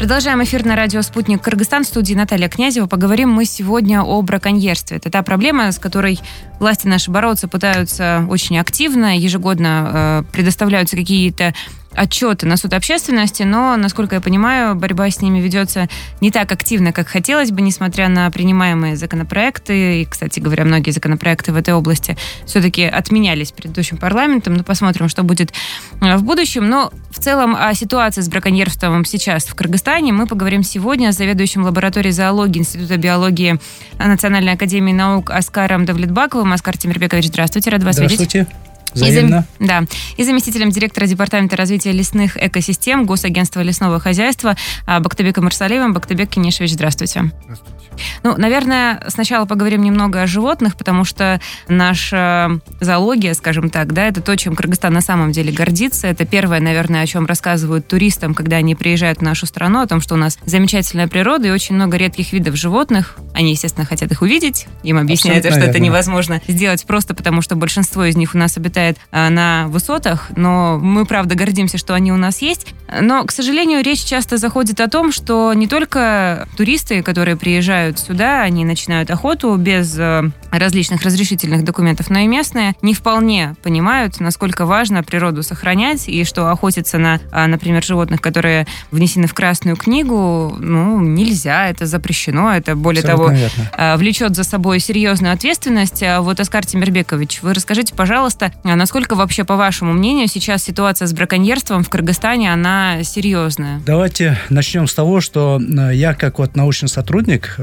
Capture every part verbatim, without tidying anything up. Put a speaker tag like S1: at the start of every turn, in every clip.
S1: Продолжаем эфир на радио «Спутник Кыргызстан». В студии Наталья Князева. Поговорим мы сегодня о браконьерстве. Это та проблема, с которой власти наши бороться пытаются очень активно. Ежегодно э, предоставляются какие-то отчеты на суд общественности, но, насколько я понимаю, борьба с ними ведется не так активно, как хотелось бы, несмотря на принимаемые законопроекты. И, кстати говоря, многие законопроекты в этой области все-таки отменялись предыдущим парламентом. Ну, посмотрим, что будет в будущем. Но в целом о ситуации с браконьерством сейчас в Кыргызстане мы поговорим сегодня с заведующим лабораторией зоологии Института биологии Национальной академии наук Аскаром Давлетбаковым. Аскар Темирбекович, здравствуйте, рад вас видеть.
S2: Здравствуйте. Взаимно.
S1: И, да. И заместителем директора Департамента развития лесных экосистем Госагентства лесного хозяйства Бактыбеком Ирсалиевым. Бактыбек Кенешевич, здравствуйте.
S3: Здравствуйте.
S1: Ну, наверное, сначала поговорим немного о животных, потому что наша зоология, скажем так, да, это то, чем Кыргызстан на самом деле гордится. Это первое, наверное, о чем рассказывают туристам, когда они приезжают в нашу страну, о том, что у нас замечательная природа и очень много редких видов животных. Они, естественно, хотят их увидеть. Им объясняют, что это невозможно сделать просто потому, что большинство из них у нас обитает на высотах, но мы, правда, гордимся, что они у нас есть. Но, к сожалению, речь часто заходит о том, что не только туристы, которые приезжают сюда, они начинают охоту без различных разрешительных документов, но и местные не вполне понимают, насколько важно природу сохранять, и что охотиться на, например, животных, которые внесены в Красную книгу, ну, нельзя, это запрещено, это, более Абсолютно того, верно. Влечет за собой серьезную ответственность. Вот, Аскар Темирбекович, вы расскажите, пожалуйста, насколько вообще, по вашему мнению, сейчас ситуация с браконьерством в Кыргызстане, она серьезная?
S2: Давайте начнем с того, что я, как вот научный сотрудник,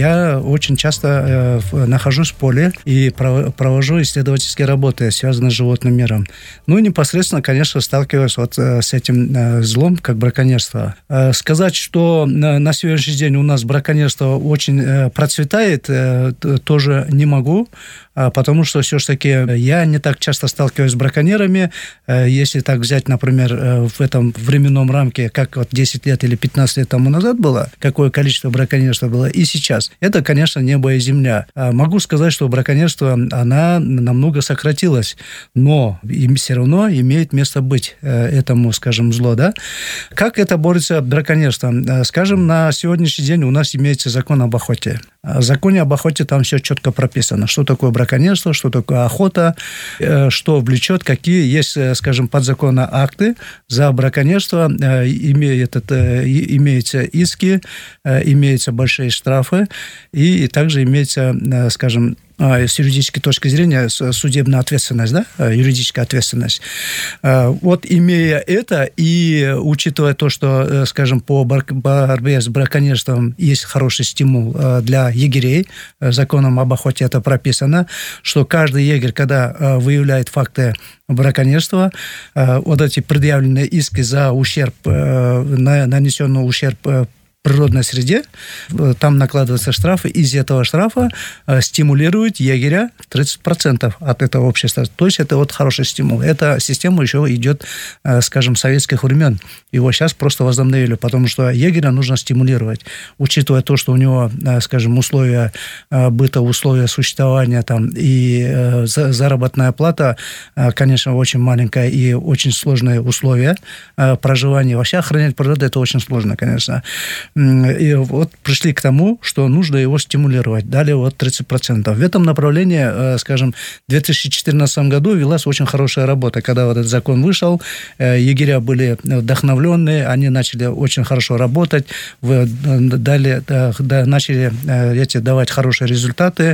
S2: я очень часто нахожусь в поле и провожу исследовательские работы, связанные с животным миром. Ну и непосредственно, конечно, сталкиваюсь вот с этим злом, как браконьерство. Сказать, что на сегодняшний день у нас браконьерство очень процветает, тоже не могу, потому что все-таки я не так часто сталкиваюсь с браконьерами. Если так взять, например, в этом временном рамке, как вот десять лет или пятнадцать лет тому назад было, какое количество браконьерства было, и сейчас. Это, конечно, небо и земля. Могу сказать, что браконьерство, она намного сократилась, но им все равно имеет место быть этому, скажем, зло, да? Как это борется браконьерством? Скажем, на сегодняшний день у нас имеется закон об охоте. В законе об охоте там все четко прописано, что такое браконьерство, что такое охота, что влечет, какие есть, скажем, подзаконные акты. За браконьерство имеет, это, имеются иски, имеются большие штрафы, и также имеется, скажем, с юридической точки зрения судебная ответственность, да, юридическая ответственность. Вот имея это и учитывая то, что, скажем, по борьбе с браконьерством есть хороший стимул для егерей, законом об охоте это прописано, что каждый егерь, когда выявляет факты браконьерства, вот эти предъявленные иски за ущерб, нанесенный ущерб природной среде, там накладываются штрафы, из этого штрафа стимулирует егеря тридцать процентов от этого общества. То есть это вот хороший стимул. Эта система еще идет, скажем, советских времен. Его сейчас просто возобновили, потому что егеря нужно стимулировать, учитывая то, что у него, скажем, условия быта, условия существования там, и заработная плата, конечно, очень маленькая и очень сложные условия проживания. Вообще охранять природу это очень сложно, конечно. И вот пришли к тому, что нужно его стимулировать. Дали вот тридцать процентов. В этом направлении, скажем, в две тысячи четырнадцатом году велась очень хорошая работа. Когда вот этот закон вышел, егеря были вдохновленные, они начали очень хорошо работать, дали, начали эти, давать хорошие результаты.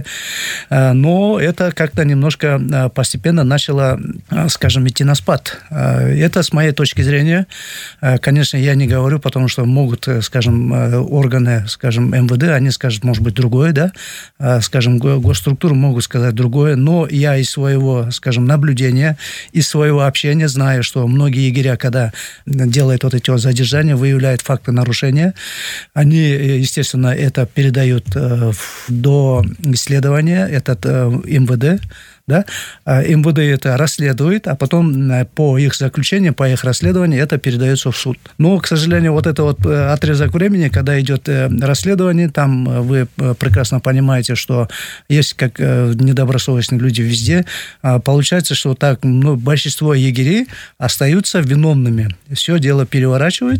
S2: Но это как-то немножко постепенно начало, скажем, идти на спад. Это с моей точки зрения. Конечно, я не говорю, потому что могут, скажем, органы, скажем, эм вэ дэ, они скажут, может быть, другое, да, скажем, госструктуры могут сказать другое, но я из своего, скажем, наблюдения, из своего общения знаю, что многие егеря, когда делают вот эти вот задержания, выявляют факты нарушения, они, естественно, это передают до исследования, этот эм вэ дэ, да, эм вэ дэ это расследует, а потом по их заключению, по их расследованию это передается в суд. Но, к сожалению, вот это вот отрезок времени, когда идет расследование, там вы прекрасно понимаете, что есть как недобросовестные люди везде. Получается, что так, ну, большинство егерей остаются виновными. Все дело переворачивают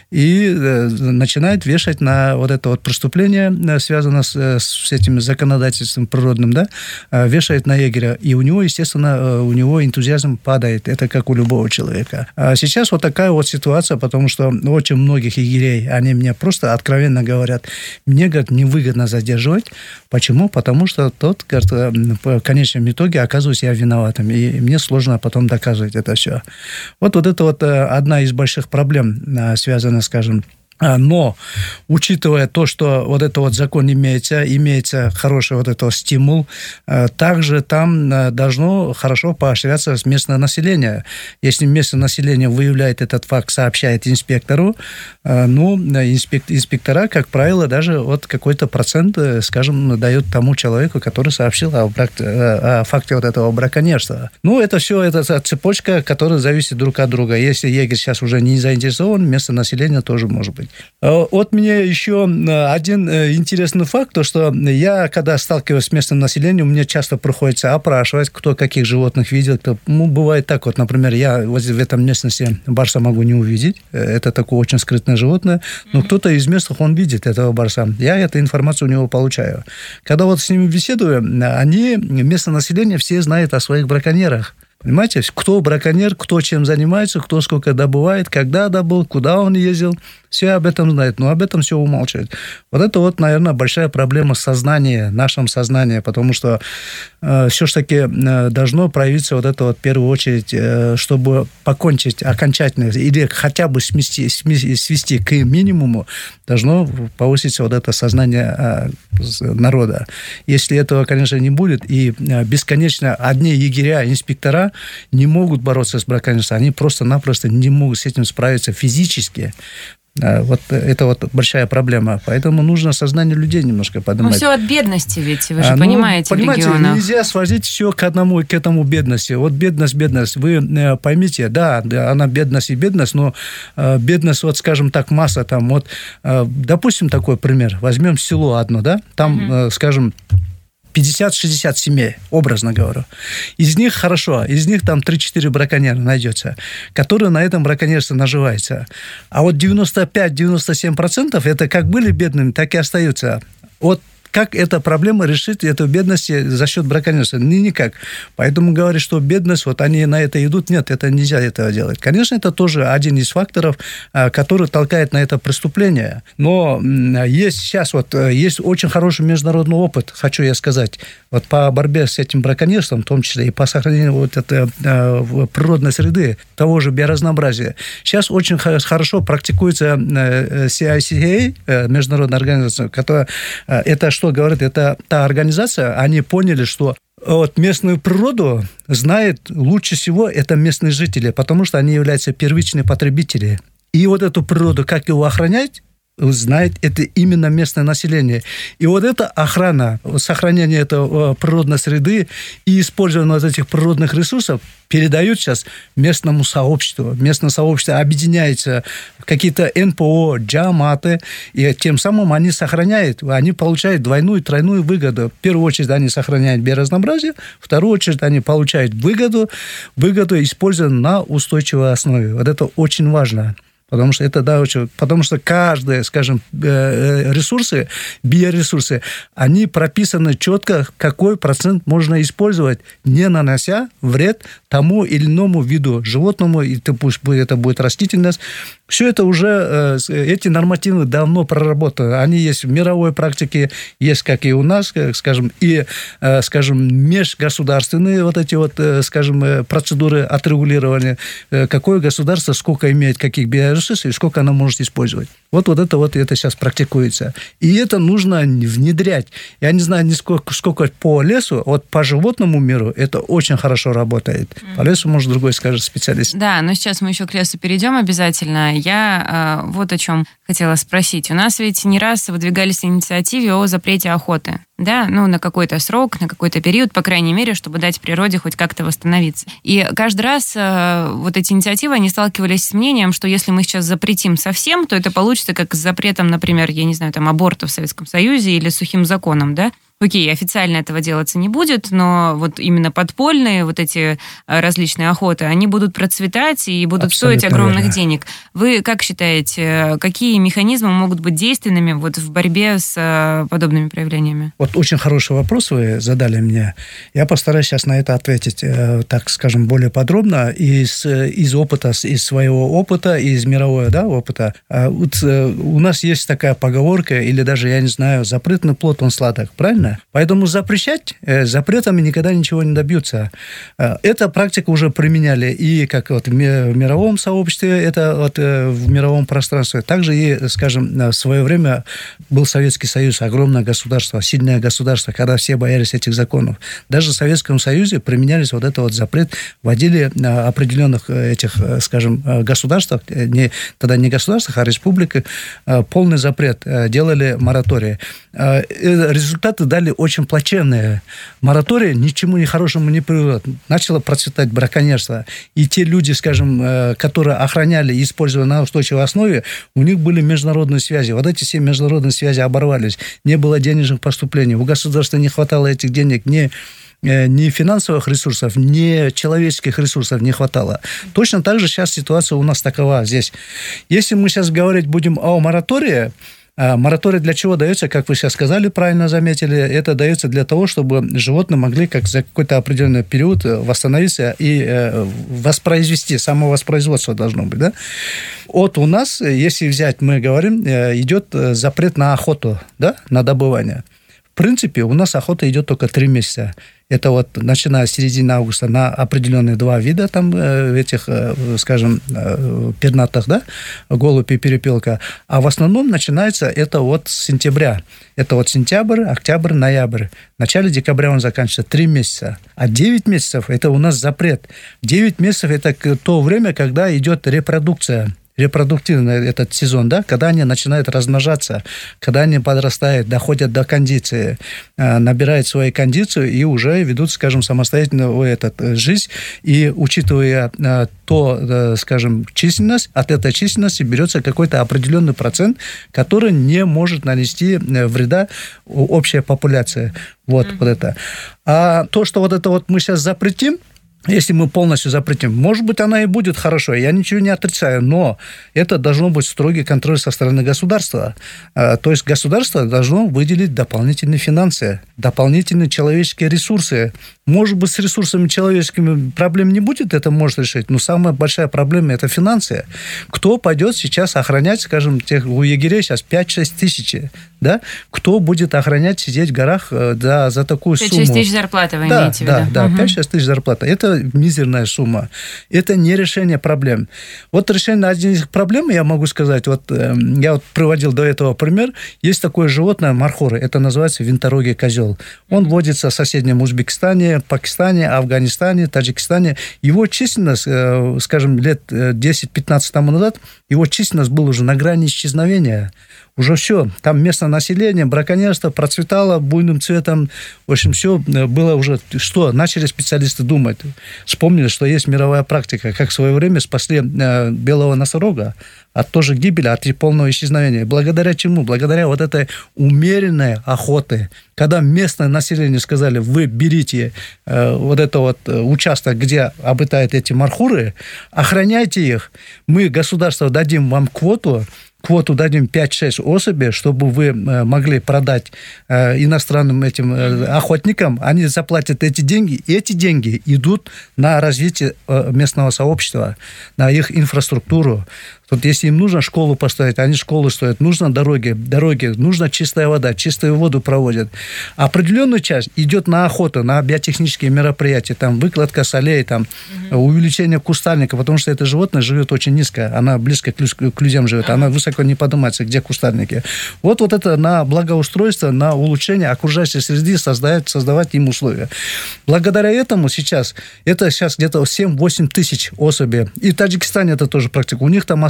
S2: и начинают вешать на вот это вот преступление, связанное с, с этим законодательством природным, да, вешает на егеря. И у него, естественно, у него энтузиазм падает. Это как у любого человека. А сейчас вот такая вот ситуация, потому что очень многих егерей, они мне просто откровенно говорят, мне, говорят, невыгодно задерживать. Почему? Потому что тот, говорит, в конечном итоге оказываюсь я виноватым. И мне сложно потом доказывать это все. Вот, вот это вот одна из больших проблем, связана, скажем, но, учитывая то, что вот этот вот закон имеется, имеется хороший вот этот стимул, также там должно хорошо поощряться местное население. Если местное население выявляет этот факт, сообщает инспектору, ну, инспектора, как правило, даже вот какой-то процент, скажем, дают тому человеку, который сообщил о, брак... о факте вот этого браконьерства. Ну, это все, это цепочка, которая зависит друг от друга. Если егерь сейчас уже не заинтересован, местное население тоже может быть. Вот мне еще один интересный факт, то, что я, когда сталкиваюсь с местным населением, мне часто приходится опрашивать, кто каких животных видел. Ну, бывает так, вот, например, я вот в этом местности барса могу не увидеть, это такое очень скрытное животное, но кто-то из местных, он видит этого барса. Я эту информацию у него получаю. Когда вот с ними беседую, они, местное население, все знают о своих браконьерах. Понимаете, кто браконьер, кто чем занимается, кто сколько добывает, когда добыл, куда он ездил, все об этом знают, но об этом все умалчивают. Вот это вот, наверное, большая проблема сознания, нашем сознании, потому что э, все-таки э, должно проявиться вот это вот в первую очередь, э, чтобы покончить окончательно или хотя бы смести, смести, свести к минимуму, должно повыситься вот это сознание э, народа. Если этого, конечно, не будет, и э, бесконечно одни егеря, инспектора не могут бороться с браконьерством, они просто-напросто не могут с этим справиться физически. Вот это вот большая проблема. Поэтому нужно сознание людей немножко поднимать.
S1: Ну, все от бедности ведь, вы же
S2: а,
S1: понимаете,
S2: ну, понимаете,
S1: в регионах.
S2: Нельзя свозить все к одному, к этому бедности. Вот бедность, бедность. Вы поймите, да, она бедность и бедность, но бедность, вот скажем так, масса там. Вот, допустим, такой пример. Возьмем село одно, да? Там, mm-hmm. скажем, пятьдесят-шестьдесят семей, образно говорю. Из них хорошо, из них там три-четыре браконьера найдется, которые на этом браконьерстве наживаются. А вот девяносто пять-девяносто семь процентов это как были бедными, так и остаются. Вот как эта проблема решить, эту бедность за счет браконьерства? Ни, никак. Поэтому говорят, что бедность, вот они на это идут. Нет, это нельзя этого делать. Конечно, это тоже один из факторов, который толкает на это преступление. Но есть сейчас вот, есть очень хороший международный опыт, хочу я сказать, вот по борьбе с этим браконьерством, в том числе и по сохранению вот этой природной среды, того же биоразнообразия. Сейчас очень хорошо практикуется си ай си эй, международная организация, которая это что говорит, это та организация, они поняли, что вот местную природу знают лучше всего это местные жители, потому что они являются первичными потребителями. И вот эту природу, как его охранять, знает это именно местное население. И вот эта охрана, сохранение этой природной среды и использование вот этих природных ресурсов передают сейчас местному сообществу. Местное сообщество объединяется в какие-то эн пэ о, джаматы, и тем самым они сохраняют, они получают двойную, тройную выгоду. В первую очередь они сохраняют биоразнообразие, в вторую очередь они получают выгоду, выгоду используя на устойчивой основе. Вот это очень важно. Потому что это, да, очень, потому что каждые, скажем, ресурсы, биоресурсы, они прописаны четко, какой процент можно использовать, не нанося вред тому или иному виду животному, и пусть это будет растительность. Все это уже, эти нормативы давно проработаны. Они есть в мировой практике, есть как и у нас, скажем, и, скажем, межгосударственные вот эти вот, скажем, процедуры отрегулирования. Какое государство сколько имеет каких биоресурсов и сколько оно может использовать. Вот, вот это вот это сейчас практикуется. И это нужно внедрять. Я не знаю, сколько, сколько по лесу, вот по животному миру это очень хорошо работает. По лесу, может, другой скажет специалист.
S1: Да, но сейчас мы еще к лесу перейдем обязательно. Я э, вот о чем хотела спросить. У нас ведь не раз выдвигались инициативы о запрете охоты. да, ну, на какой-то срок, на какой-то период, по крайней мере, чтобы дать природе хоть как-то восстановиться. И каждый раз э, вот эти инициативы, они сталкивались с мнением, что если мы сейчас запретим совсем, то это получится как с запретом, например, я не знаю, там, аборта в Советском Союзе или сухим законом, да. Окей, официально этого делаться не будет, но вот именно подпольные вот эти различные охоты, они будут процветать и будут Абсолютно стоить огромных верно. денег. Вы как считаете, какие механизмы могут быть действенными вот в борьбе с подобными проявлениями?
S2: Вот очень хороший вопрос вы задали мне. Я постараюсь сейчас на это ответить, так скажем, более подробно из, из опыта, из своего опыта, из мирового, да, опыта. Вот у нас есть такая поговорка, или даже, я не знаю, запретный плод, он сладок, правильно? Поэтому запрещать запретами никогда ничего не добьются. Эта практика уже применяли и как вот в мировом сообществе, это вот в мировом пространстве. Также и, скажем, в свое время был Советский Союз, огромное государство, сильное государство, когда все боялись этих законов. Даже в Советском Союзе применялись вот это вот запрет, вводили определенных этих, скажем, государствах, не, тогда не государствах, а республиках, полный запрет, делали моратории. Результаты дали очень плачевные. Мораторий ничему не хорошему не приведет. Начало процветать браконьерство. И те люди, скажем, которые охраняли и использовали на устойчивой основе, у них были международные связи. Вот эти все международные связи оборвались. Не было денежных поступлений. У государства не хватало этих денег, ни ни финансовых ресурсов, ни человеческих ресурсов не хватало. Точно так же сейчас ситуация у нас такова здесь. Если мы сейчас говорить будем о моратории, мораторий для чего дается, как вы сейчас сказали, правильно заметили, это дается для того, чтобы животные могли как за какой-то определенный период восстановиться и воспроизвести, самовоспроизводство должно быть, да? Вот у нас, если взять, мы говорим, идет запрет на охоту, да, на добывание. В принципе, у нас охота идет только три месяца. Это вот начиная с середины августа на определенные два вида там этих, скажем, пернатых, да, голубь и перепелка. А в основном начинается это вот с сентября. Это вот сентябрь, октябрь, ноябрь. В начале декабря он заканчивается. Три месяца. А девять месяцев это у нас запрет. Девять месяцев это то время, когда идет репродукция. Репродуктивный этот сезон, да, когда они начинают размножаться, когда они подрастают, доходят до кондиции, набирают свою кондицию и уже ведут, скажем, самостоятельную этот, жизнь. И учитывая то, скажем, численность, от этой численности берется какой-то определенный процент, который не может нанести вреда общей популяции. Вот, mm-hmm. вот это. А то, что вот это вот мы сейчас запретим, если мы полностью запретим, может быть, она и будет хорошо, я ничего не отрицаю, но это должно быть строгий контроль со стороны государства. То есть государство должно выделить дополнительные финансы, дополнительные человеческие ресурсы. Может быть, с ресурсами человеческими проблем не будет, это может решить, но самая большая проблема – это финансы. Кто пойдет сейчас охранять, скажем, тех, у егерей сейчас пять-шесть тысяч, да? Кто будет охранять, сидеть в горах да, за такую сумму?
S1: пять-шесть тысяч зарплаты вы
S2: да,
S1: имеете в виду?
S2: Да, да,
S1: угу.
S2: пять-шесть тысяч зарплаты. Это мизерная сумма. Это не решение проблем. Вот решение одной из проблем, я могу сказать, вот э, я вот приводил до этого пример, есть такое животное, мархур, это называется винторогий козел. Он водится в соседнем Узбекистане, Пакистане, Афганистане, Таджикистане. Его численность, э, скажем, лет десять-пятнадцать тому назад, его численность была уже на грани исчезновения. Уже все, там местное население, браконьерство процветало буйным цветом. В общем, все было уже... Что? Начали специалисты думать. Вспомнили, что есть мировая практика. Как в свое время спасли э, белого носорога от тоже гибели, от полного исчезновения. Благодаря чему? Благодаря вот этой умеренной охоты. Когда местное население сказали, вы берите э, вот этот вот участок, где обитают эти мархуры, охраняйте их. Мы, государство, дадим вам квоту, квоту дадим пять-шесть особей, чтобы вы могли продать иностранным этим охотникам, они заплатят эти деньги, и эти деньги идут на развитие местного сообщества, на их инфраструктуру. Тут, если им нужно школу поставить, они школы строят, нужно дороги, дороги, нужна чистая вода, чистую воду проводят. Определенную часть идет на охоту, на биотехнические мероприятия, там выкладка солей, там угу. увеличение кустарника, потому что это животное живет очень низко, она близко к людям живет, она высоко не поднимается, где кустарники. Вот, вот это на благоустройство, на улучшение окружающей среды создать, создавать им условия. Благодаря этому сейчас, это сейчас где-то семь-восемь тысяч особей. И в Таджикистане это тоже практика. У них там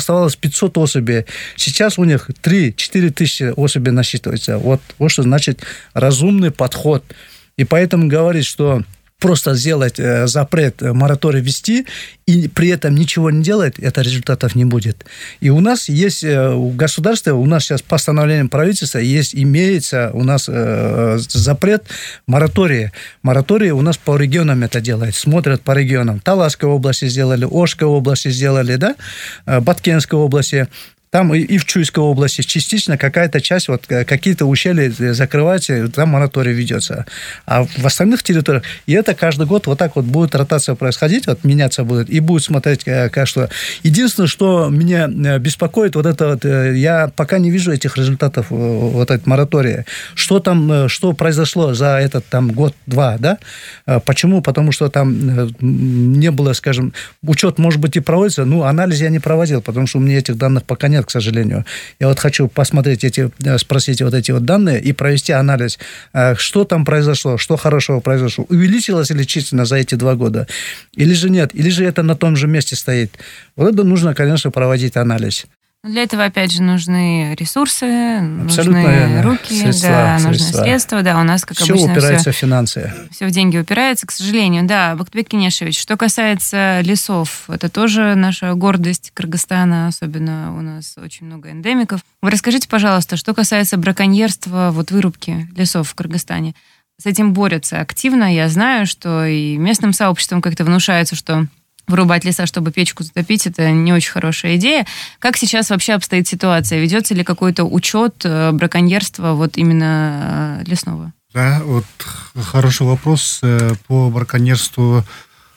S2: оставалось пятьсот особей. Сейчас у них три-четыре тысячи особей насчитывается. Вот, вот что значит разумный подход. И поэтому говорит, что просто сделать э, запрет, э, мораторий ввести, и при этом ничего не делать, это результатов не будет. И у нас есть, э, у государства, у нас сейчас постановлением правительства есть, имеется у нас э, запрет моратория. Мораторий у нас по регионам это делает, смотрят по регионам. Таласской области сделали, Ошской области сделали, да, Баткенской области. Там и в Чуйской области частично какая-то часть, вот какие-то ущелья закрываются, там мораторий ведется. А в остальных территориях, и это каждый год вот так вот будет ротация происходить, вот меняться будет, и будет смотреть, как что. Единственное, что меня беспокоит, вот это вот, я пока не вижу этих результатов вот этого моратория. Что там, что произошло за этот там год-два, да? Почему? Потому что там не было, скажем, учет, может быть, и проводится, но анализ я не проводил, потому что у меня этих данных пока нет, к сожалению. Я вот хочу посмотреть эти, спросить вот эти вот данные и провести анализ, что там произошло, что хорошего произошло. Увеличилось ли численно за эти два года? Или же нет? Или же это на том же месте стоит? Вот это нужно, конечно, проводить анализ.
S1: Для этого, опять же, нужны ресурсы,
S2: абсолютно
S1: нужны
S2: верно.
S1: руки,
S2: Средства,
S1: да,
S2: средства.
S1: нужны средства. Да, у нас, как
S2: все
S1: обычно,
S2: упирается
S1: все,
S2: в финансы.
S1: Все в деньги упирается, к сожалению. Да, Бактыбек Кинешевич, что касается лесов, это тоже наша гордость Кыргызстана, особенно у нас очень много эндемиков. Вы расскажите, пожалуйста, что касается браконьерства, вот вырубки лесов в Кыргызстане. С этим борются активно. Я знаю, что и местным сообществом как-то внушается, что вырубать леса, чтобы печку затопить, это не очень хорошая идея. Как сейчас вообще обстоит ситуация? Ведется ли какой-то учет браконьерства вот именно лесного?
S3: Да, вот хороший вопрос по браконьерству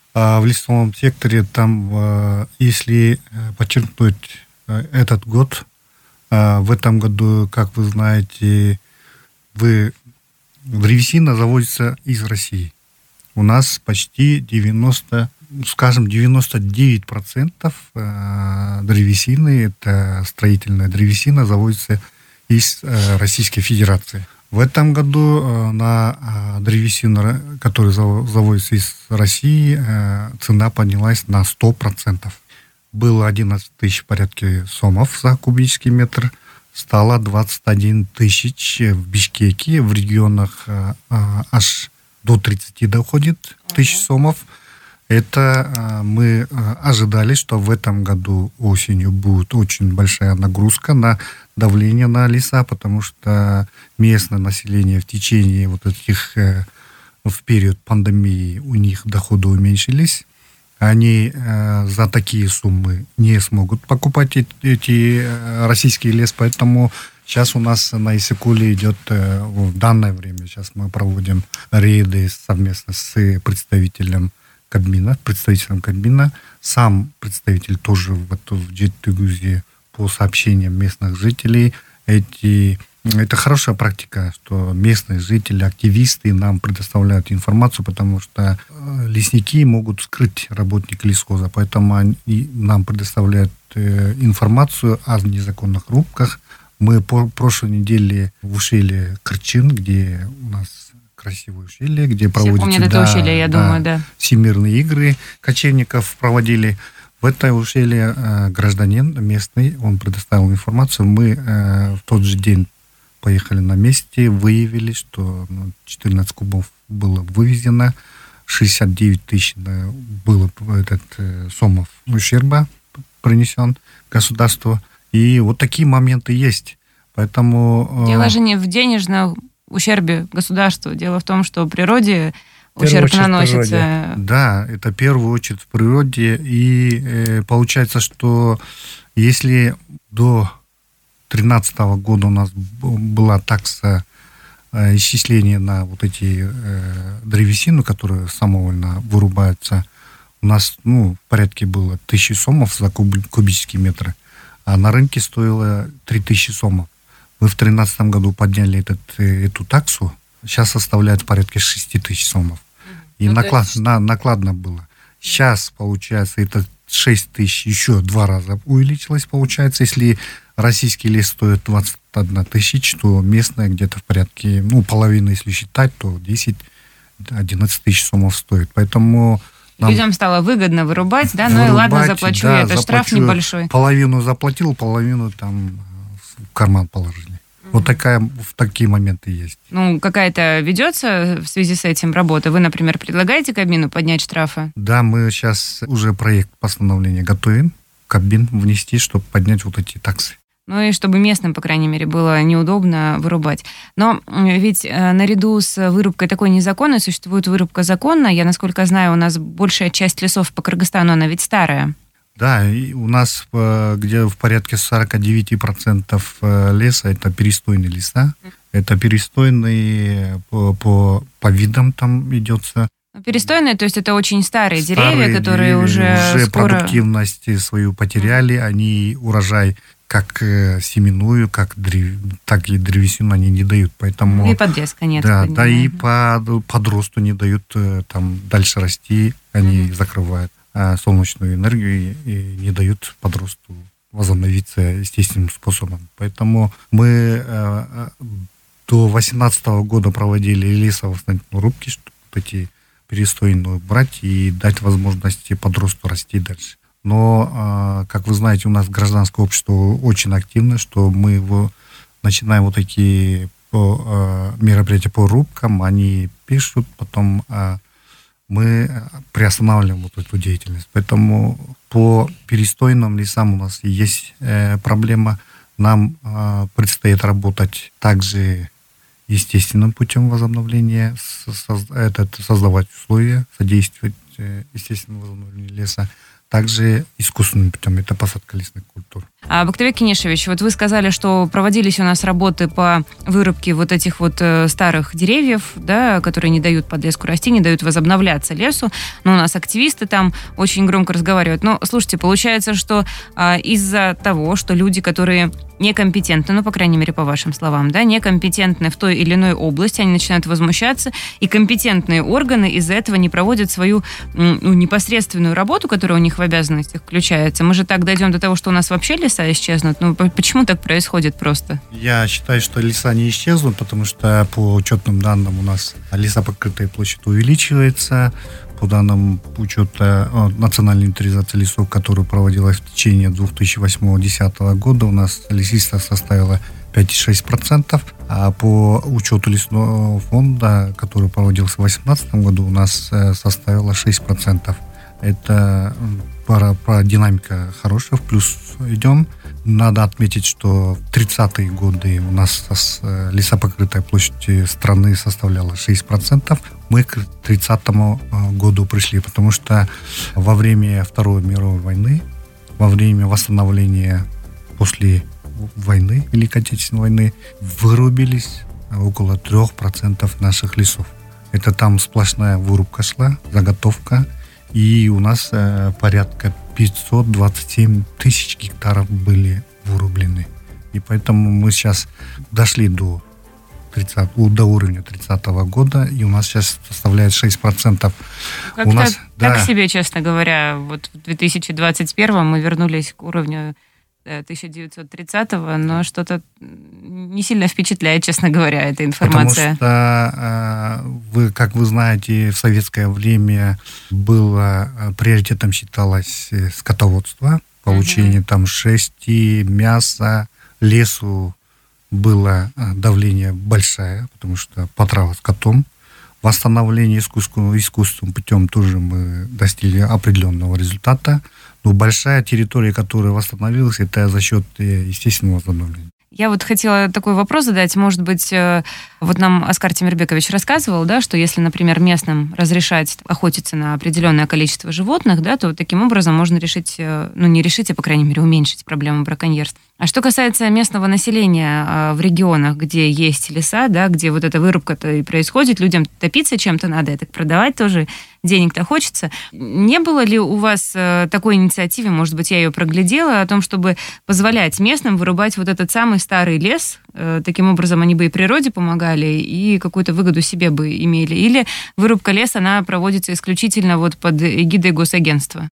S3: в лесном секторе. Там, если подчеркнуть этот год, в этом году, как вы знаете, вы, древесина завозится из России. У нас почти девяносто, скажем, девяносто девять процентов древесины, это строительная древесина, завозится из Российской Федерации. В этом году на древесину, которая завозится из России, цена поднялась на сто процентов. Было одиннадцать тысяч в порядке сомов за кубический метр, стало двадцать один тысяч в Бишкеке, в регионах аж до тридцати доходит тысяч сомов. Это мы ожидали, что в этом году осенью будет очень большая нагрузка на давление на леса, потому что местное население в течение вот этих, в период пандемии, у них доходы уменьшились. Они за такие суммы не смогут покупать эти российские лес, поэтому сейчас у нас на Иссыкуле идет в данное время, сейчас мы проводим рейды совместно с представителем Кабмина, представителем Кабмина. Сам представитель тоже в, в Джеттыгузе, по сообщениям местных жителей, эти, это хорошая практика, что местные жители, активисты нам предоставляют информацию, потому что лесники могут скрыть работника лесхоза, поэтому они нам предоставляют информацию о незаконных рубках. Мы по прошлой неделе в ущелье Кырчин, где у нас красивое ущелье, где проводятся,
S1: это
S3: да,
S1: ущелье, я
S3: да,
S1: думаю, да.
S3: всемирные игры кочевников проводили. В это ущелье э, гражданин местный, он предоставил информацию. Мы э, в тот же день поехали на месте, выявили, что ну, четырнадцать кубов было вывезено, шестьдесят девять тысяч было этот, э, сомов ущерба принесен государству. И вот такие моменты есть. Поэтому...
S1: Дело э... же не в денежном ущербе государству. Дело в том, что природе ущерб наносится.
S3: Да, это в первую очередь в природе. И э, получается, что если до две тысячи тринадцатого года у нас была такса э, исчисления на вот эти э, древесину, которые самовольно вырубаются, у нас ну, в порядке было тысячи сомов за куб, кубические метры, а на рынке стоило три тысячи сомов. Мы в две тысячи тринадцатом году подняли этот, эту таксу, сейчас составляет в порядке шесть тысяч сомов. И ну, наклад, есть... на, накладно было. Сейчас, получается, это шесть тысяч еще два раза увеличилось, получается. Если российский лес стоит двадцать одна тысяча, то местная где-то в порядке, ну, половина, если считать, то десять-одиннадцать тысяч сомов стоит. Поэтому Нам
S1: Людям стало выгодно вырубать, да, ну и ладно, заплачу
S3: да,
S1: я, это штраф небольшой.
S3: Половину заплатил, половину там в карман положили. Mm-hmm. Вот такая, в такие моменты есть.
S1: Ну, какая-то ведется в связи с этим работа? Вы, например, предлагаете Кабмину поднять штрафы?
S3: Да, мы сейчас уже проект постановления готовим, Кабмин внести, чтобы поднять вот эти таксы.
S1: Ну и чтобы местным, по крайней мере, было неудобно вырубать. Но ведь наряду с вырубкой такой незаконной существует вырубка законная. Я, насколько знаю, у нас большая часть лесов по Кыргызстану, она ведь старая.
S3: Да, и у нас где в порядке сорок девять процентов леса это перестойные леса. Это перестойные по, по, по видам там идется.
S1: Перестойные, то есть это очень старые,
S3: старые
S1: деревья, которые
S3: деревья,
S1: уже
S3: уже
S1: скоро...
S3: продуктивность свою потеряли, они урожай как семенную, как древ... так и древесину они не дают, поэтому...
S1: И подлеска нет.
S3: Да, да, и по подросту не дают там дальше расти, они mm-hmm. закрывают а, солнечную энергию и, и не дают подросту возобновиться естественным способом. Поэтому мы а, до две тысячи восемнадцатого года проводили лесовосстановительные рубки, чтобы эти перестойные брать и дать возможности подросту расти дальше. Но, как вы знаете, у нас гражданское общество очень активно, что мы его начинаем вот такие по, мероприятия по рубкам, они пишут, потом мы приостанавливаем вот эту деятельность. Поэтому по перестойным лесам у нас есть проблема. Нам предстоит работать также естественным путем возобновления, создавать условия, содействовать естественному возобновлению леса. Также искусственным путем, это посадка лесных культур.
S1: А, Бактыбек Кенешевич, вот вы сказали, что проводились у нас работы по вырубке вот этих вот э, старых деревьев, да, которые не дают подлеску расти, не дают возобновляться лесу. Но у нас активисты там очень громко разговаривают. Но, слушайте, получается, что э, из-за того, что люди, которые некомпетентны, ну, по крайней мере, по вашим словам, да, некомпетентны в той или иной области, они начинают возмущаться, и компетентные органы из-за этого не проводят свою ну, непосредственную работу, которая у них в обязанностях включается. Мы же так дойдем до того, что у нас вообще леса исчезнут. Ну, почему так происходит просто?
S3: Я считаю, что леса не исчезнут, потому что по учетным данным у нас лесопокрытая площадь увеличивается. По данным учета национальной инвентаризации лесов, которая проводилась в течение две тысячи восьмого — две тысячи десятого года, у нас лесистость составила пять целых шесть десятых процента, а по учету лесного фонда, который проводился в две тысячи восемнадцатом году, у нас составила шесть процентов. Это пара, пара динамика хорошая, в плюс идем. Надо отметить, что в тридцатые годы у нас лесопокрытая площадь страны составляла шесть процентов. Мы к тридцатому году пришли, потому что во время Второй мировой войны, во время восстановления после войны, Великой Отечественной войны, вырубились около трех процентов наших лесов. Это там сплошная вырубка шла, заготовка. И у нас э, порядка пятьсот двадцать семь тысяч гектаров были вырублены. И поэтому мы сейчас дошли до, тридцатого, до уровня тридцатого года, и у нас сейчас составляет шесть процентов.
S1: Как-то у нас, так да, себе, честно говоря, вот в две тысячи двадцать первом мы вернулись к уровню тысяча девятьсот тридцатого, но что-то не сильно впечатляет, честно говоря, эта информация.
S3: Потому что, вы, как вы знаете, в советское время было приоритетом считалось скотоводство, получение mm-hmm. там шерсти, мяса, лесу было давление большое, потому что потрава скотом. Восстановление искусственным, искусственным путем тоже мы достигли определенного результата. Но большая территория, которая восстановилась, это за счет естественного восстановления.
S1: Я вот хотела такой вопрос задать. Может быть, вот нам Оскар Темирбекович рассказывал, да, что если, например, местным разрешать охотиться на определенное количество животных, да, то таким образом можно решить, ну не решить, а по крайней мере уменьшить проблему браконьерства. А что касается местного населения в регионах, где есть леса, да, где вот эта вырубка-то и происходит, людям топиться чем-то надо, это продавать тоже денег-то хочется. Не было ли у вас такой инициативы, может быть, я ее проглядела, о том, чтобы позволять местным вырубать вот этот самый старый лес, таким образом они бы и природе помогали, и какую-то выгоду себе бы имели? Или вырубка леса, она проводится исключительно вот под эгидой госагентства?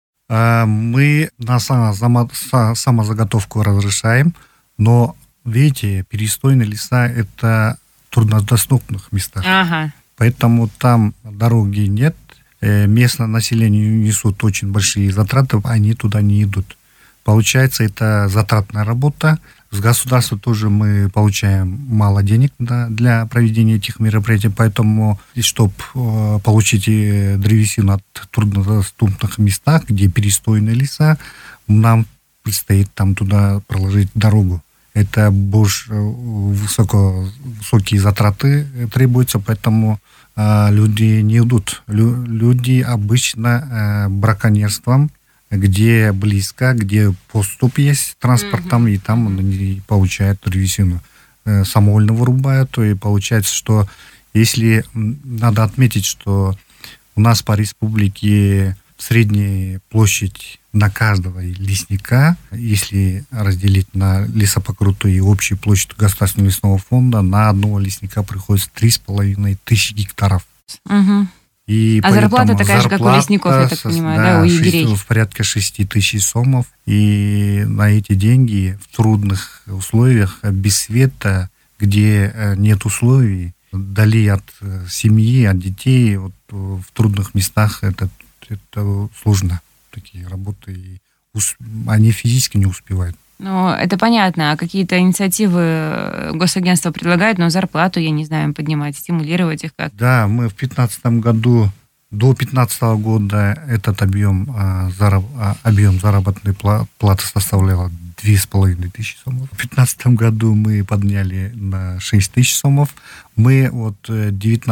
S3: Мы на самозаготовку разрешаем, но, видите, перестойные леса – это в труднодоступных местах.
S1: Ага.
S3: Поэтому там дороги нет, местное население несут очень большие затраты, они туда не идут. Получается, это затратная работа. С государства тоже мы получаем мало денег для проведения этих мероприятий, поэтому, чтобы получить древесину от труднодоступных местах, где перестойные леса, нам предстоит там туда проложить дорогу. Это больше высоко, высокие затраты требуются, поэтому э, люди не идут. Лю, люди обычно э, браконьерством, где близко, где поступ есть транспортом, mm-hmm. и там они получают древесину. Э, самовольно вырубают, и получается, что если... Надо отметить, что у нас по республике средняя площадь на каждого лесника, если разделить на лесопокрытую и общую площадь Государственного лесного фонда, на одного лесника приходится три с половиной тысячи гектаров.
S1: Угу.
S3: И
S1: а зарплата такая же, как у лесников, я так понимаю, да, да, у егерей?
S3: В порядке шесть тысяч сомов. И на эти деньги в трудных условиях, без света, где нет условий, вдали от семьи, от детей, вот, в трудных местах это это сложно, такие работы, и они физически не успевают.
S1: Ну, это понятно. А какие-то инициативы госагентства предлагают, но зарплату, я не знаю, поднимать, стимулировать их как?
S3: Да, мы в пятнадцатом году, до пятнадцатого года этот объем, зараб, объем заработной платы составлял две с половиной тысячи сомов. В пятнадцатом году мы подняли на шесть тысяч сомов. Мы вот в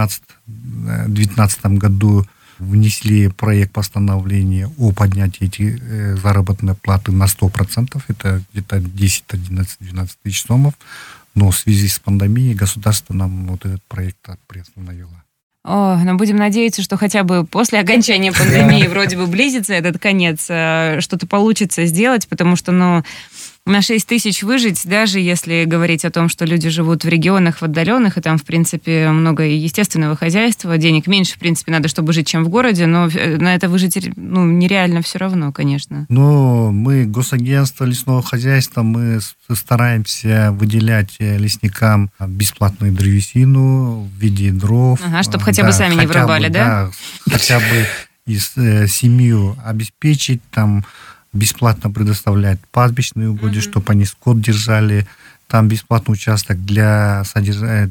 S3: девятнадцатом году внесли проект постановления о поднятии этих э, заработной платы на сто процентов. Это где-то десять, одиннадцать, двенадцать тысяч сомов. Но в связи с пандемией государство нам вот этот проект приостановило.
S1: О, ну будем надеяться, что хотя бы после окончания пандемии вроде бы близится этот конец, что-то получится сделать, потому что, ну, на шесть тысяч выжить, даже если говорить о том, что люди живут в регионах, в отдаленных, и там, в принципе, много естественного хозяйства, денег меньше, в принципе, надо, чтобы жить, чем в городе, но на это выжить, ну, нереально все равно, конечно.
S3: Ну, мы, госагентство лесного хозяйства, мы стараемся выделять лесникам бесплатную древесину в виде дров.
S1: Ага, чтобы хотя да, бы сами не вырубали, бы, да?
S3: Да? Хотя бы и э, семью обеспечить, там, бесплатно предоставлять пастбищные угодья, mm-hmm. чтобы они скот держали. Там бесплатный участок для, содержания,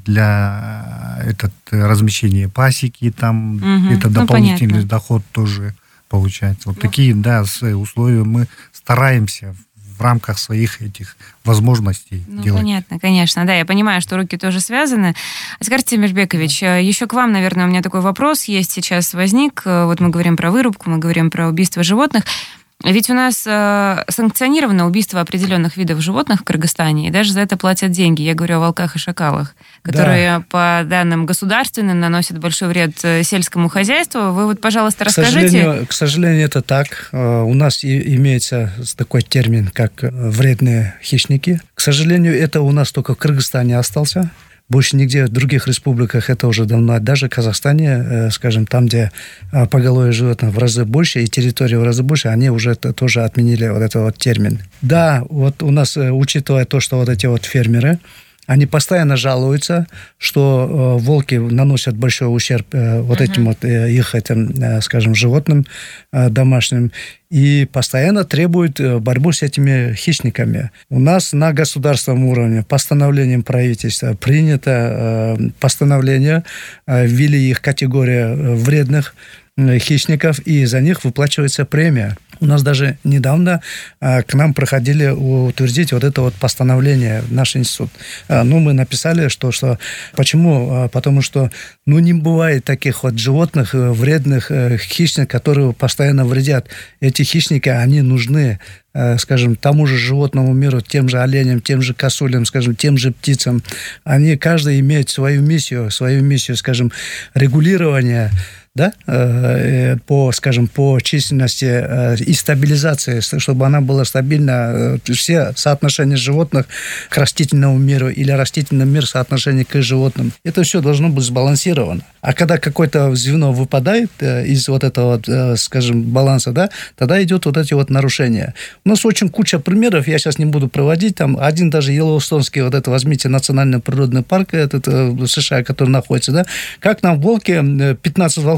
S3: для этот, размещения пасеки. Там mm-hmm. это дополнительный ну, доход тоже получается. Вот mm-hmm. такие, да, условия мы стараемся в рамках своих этих возможностей
S1: ну,
S3: делать.
S1: Понятно, конечно. Да, я понимаю, что руки тоже связаны. Аскар Темирбекович, еще к вам, наверное, у меня такой вопрос есть сейчас возник. Вот мы говорим про вырубку, мы говорим про убийство животных. Ведь у нас э, санкционировано убийство определенных видов животных в Кыргызстане, и даже за это платят деньги. Я говорю о волках и шакалах, которые, да. по данным государственным, наносят большой вред сельскому хозяйству. Вы вот, пожалуйста, расскажите.
S2: К сожалению, к сожалению это так. У нас и имеется такой термин, как вредные хищники. К сожалению, это у нас только в Кыргызстане остался. Больше нигде в других республиках это уже давно. Даже в Казахстане, скажем, там, где поголовье животных в разы больше и территория в разы больше, они уже тоже отменили вот этот вот термин. Да, вот у нас, учитывая то, что вот эти вот фермеры, они постоянно жалуются, что э, волки наносят большой ущерб э, вот uh-huh. этим вот э, их этим, э, скажем, животным э, домашним, и постоянно требуют э, борьбу с этими хищниками. У нас на государственном уровне постановлением правительства принято э, постановление, э, ввели их категория вредных э, хищников, и за них выплачивается премия. У нас даже недавно а, к нам проходили утвердить вот это вот постановление в наш институт. А, ну, мы написали, что, что почему? А, потому что, ну, не бывает таких вот животных, вредных э, хищников, которые постоянно вредят. Эти хищники, они нужны, э, скажем, тому же животному миру, тем же оленям, тем же косулям, скажем, тем же птицам. Они, каждый имеет свою миссию, свою миссию, скажем, регулирования, да, по, скажем, по численности и стабилизации, чтобы она была стабильна, все соотношения животных к растительному миру или растительный мир соотношение к животным. Это все должно быть сбалансировано. А когда какое-то звено выпадает из вот этого, вот, скажем, баланса, да, тогда идет вот эти вот нарушения. У нас очень куча примеров, я сейчас не буду проводить, там один даже Йеллоустонский, вот это возьмите, национальный природный парк, этот в США, который находится, да, как нам волки, пятнадцать волков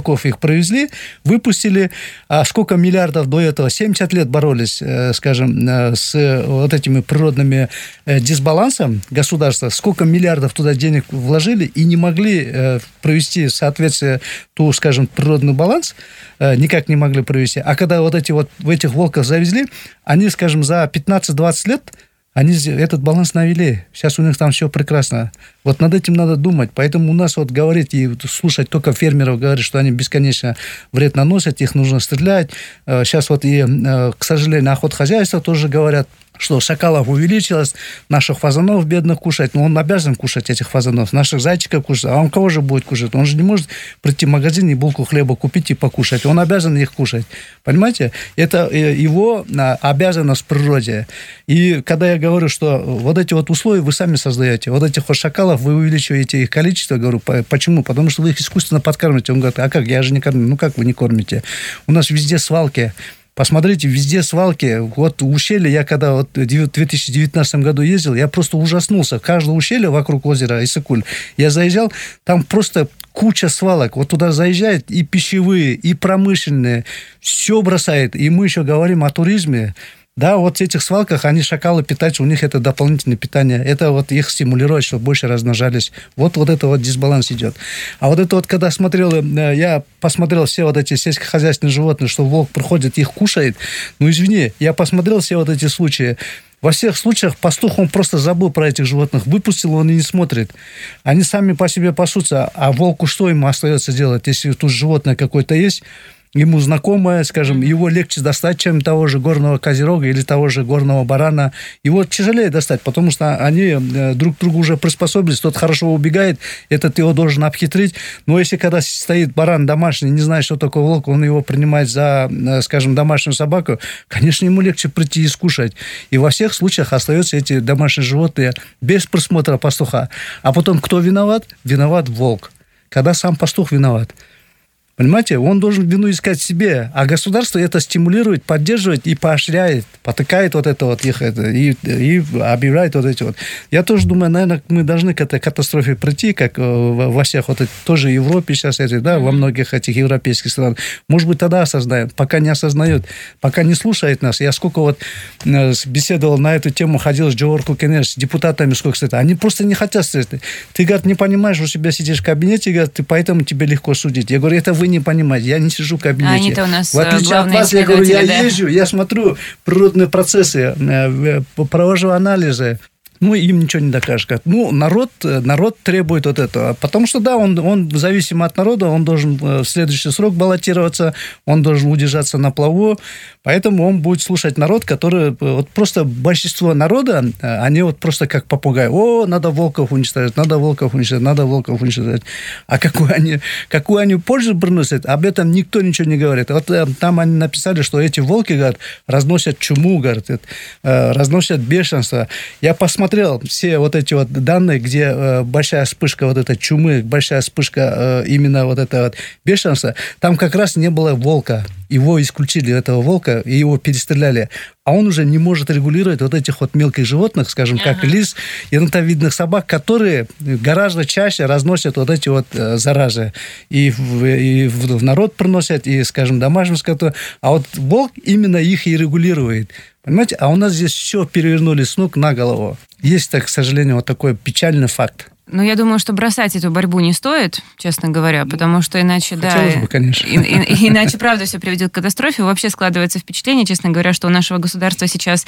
S2: волков их провезли, выпустили. А сколько миллиардов до этого? семьдесят лет боролись, скажем, с вот этими природными дисбалансом государства. Сколько миллиардов туда денег вложили и не могли провести в соответствии ту, скажем, природный баланс, никак не могли провести. А когда вот эти вот в этих волков завезли, они, скажем, за пятнадцать-двадцать лет они этот баланс навели. Сейчас у них там все прекрасно. Вот над этим надо думать. Поэтому у нас вот говорить и слушать только фермеров, говорить, что они бесконечно вред наносят, их нужно стрелять. Сейчас вот и, к сожалению, охотхозяйства тоже говорят, что шакалов увеличилось, наших фазанов бедных кушать, но он обязан кушать этих фазанов, наших зайчиков кушать, а он кого же будет кушать? Он же не может прийти в магазин и булку хлеба купить и покушать, он обязан их кушать, понимаете? Это его обязанность в природе. И когда я говорю, что вот эти вот условия вы сами создаете, вот этих вот шакалов вы увеличиваете их количество, говорю, почему? Потому что вы их искусственно подкармливаете. Он говорит, а как, я же не кормлю. Ну как вы не кормите? У нас везде свалки. Посмотрите, везде свалки. Вот ущелье, я когда вот в две тысячи девятнадцатом году ездил, я просто ужаснулся. Каждое ущелье вокруг озера Иссык-Куль, я заезжал, там просто куча свалок. Вот туда заезжают и пищевые, и промышленные. Все бросает. И мы еще говорим о туризме. Да, вот в этих свалках они, шакалы, питаются, у них это дополнительное питание. Это вот их стимулирует, чтобы больше размножались. Вот, вот это вот дисбаланс идет. А вот это вот, когда смотрел, я посмотрел все вот эти сельскохозяйственные животные, что волк приходит, их кушает. Ну, извини, я посмотрел все вот эти случаи. Во всех случаях пастух, он просто забыл про этих животных. Выпустил, он и не смотрит. Они сами по себе пасутся. А волку что ему остается делать, если тут животное какое-то есть? Ему знакомое, скажем, его легче достать, чем того же горного козерога или того же горного барана. Его тяжелее достать, потому что они друг к другу уже приспособились. Тот хорошо убегает, этот его должен обхитрить. Но если когда стоит баран домашний, не знает, что такое волк, он его принимает за, скажем, домашнюю собаку, конечно, ему легче прийти и скушать. И во всех случаях остаются эти домашние животные без присмотра пастуха. А потом кто виноват? Виноват волк. Когда сам пастух виноват. Понимаете, он должен вину искать себе, а государство это стимулирует, поддерживает и поощряет, потыкает вот это вот их, это, и, и объявляет вот эти вот. Я тоже думаю, наверное, мы должны к этой катастрофе прийти, как во всех вот этих, тоже в Европе сейчас, эти, да, во многих этих европейских странах. Может быть, тогда осознаем, пока не осознают, пока не слушает нас. Я сколько вот беседовал на эту тему, ходил с Джоорку Кенеш, с депутатами, сколько кстати, они просто не хотят встретить. Ты, говорит, не понимаешь, у себя сидишь в кабинете, говорит, ты поэтому тебе легко судить. Я говорю, это вы не понимаете, я не сижу в кабинете.
S1: Они-то у нас
S2: в отличие от вас, я говорю, я да? езжу, я смотрю природные процессы, провожу анализы. Ну, им ничего не докажешь. Ну, народ, народ требует вот этого. Потому что, да, он, он зависим от народа, он должен в следующий срок баллотироваться, он должен удержаться на плаву, поэтому он будет слушать народ, который... Вот просто большинство народа, они вот просто как попугай. О, надо волков уничтожать, надо волков уничтожать, надо волков уничтожать. А какую они, какую они пользу приносят, об этом никто ничего не говорит. Вот там они написали, что эти волки, говорят, разносят чуму, говорят, разносят бешенство. Я посмотрел все вот эти вот данные, где э, большая вспышка вот этой чумы, большая вспышка э, именно вот этого вот бешенства, там как раз не было волка. Его исключили, этого волка, и его перестреляли. А он уже не может регулировать вот этих вот мелких животных, скажем, ага. как лис, енотовидных собак, которые гораздо чаще разносят вот эти вот э, заразы. И, в, и в народ приносят, и, скажем, домашним скоту. А вот волк именно их и регулирует. Понимаете? А у нас здесь все перевернули с ног на голову. Есть, так, к сожалению, вот такой печальный факт.
S1: Ну, я думаю, что бросать эту борьбу не стоит, честно говоря, потому что иначе,
S2: Хотелось
S1: да...
S2: бы, конечно.
S1: И, и, иначе, правда, все приведет к катастрофе. Вообще складывается впечатление, честно говоря, что у нашего государства сейчас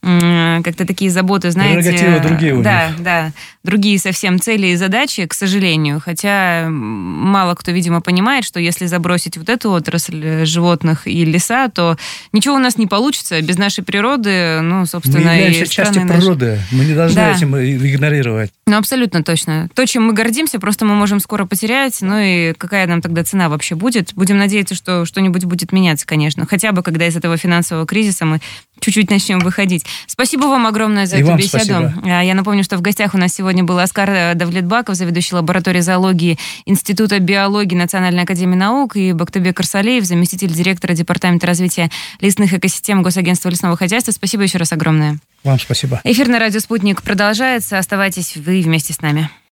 S1: как-то такие заботы, знаете...
S2: Прерогативы другие у них.
S1: Да, да. Другие совсем цели и задачи, к сожалению. Хотя мало кто, видимо, понимает, что если забросить вот эту отрасль животных и леса, то ничего у нас не получится. Без нашей природы, ну, собственно,
S2: мы являемся
S1: и
S2: частью
S1: наши...
S2: природы. Мы не должны
S1: да.
S2: этим игнорировать.
S1: Ну, абсолютно точно. То, чем мы гордимся, просто мы можем скоро потерять. Ну и какая нам тогда цена вообще будет? Будем надеяться, что что-нибудь будет меняться, конечно. Хотя бы, когда из этого финансового кризиса мы чуть-чуть начнем выходить. Спасибо вам огромное за
S2: и
S1: эту беседу.
S2: Спасибо.
S1: Я напомню, что в гостях у нас сегодня был Оскар Давлетбаков, заведующий лабораторией зоологии Института биологии Национальной академии наук, и Бактыбек Арсалеев, заместитель директора Департамента развития лесных экосистем Госагентства лесного хозяйства. Спасибо еще раз огромное.
S2: Вам спасибо.
S1: Эфир на радио «Спутник» продолжается. Оставайтесь вы вместе с нами.